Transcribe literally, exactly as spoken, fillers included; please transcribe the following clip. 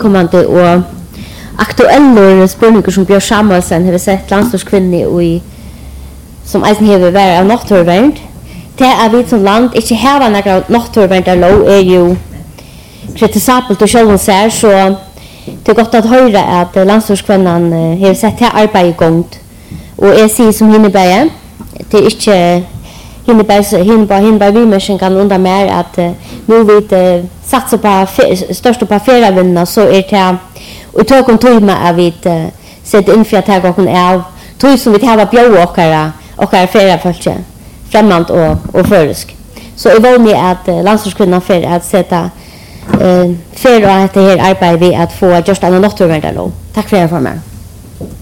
kommande och aktuella spänningar som Björn Samuelsen har sett landslagskvinnor i som eisen har varit av naturvärld. Det är vi som land inte har några naturvärld där lov är ju kritisabelt och själv ser så det är gott att höra att landslagskvinnan har sett det arbete igång. Och jag säger som innebär det är inte innebär innebär innebär vi människan kan undra mer att nu vi uh, satsa på största på ferievinna så är det och tog kontor med att vi uh, sätter in för att ta gången av tog som vi har bjöd och och är feriefolk främmand och och försk. Så är vanligt att uh, landslagskvinnan för att sätta uh, för att det här arbetet vi att få just en naturvärld. Tack för er för mig.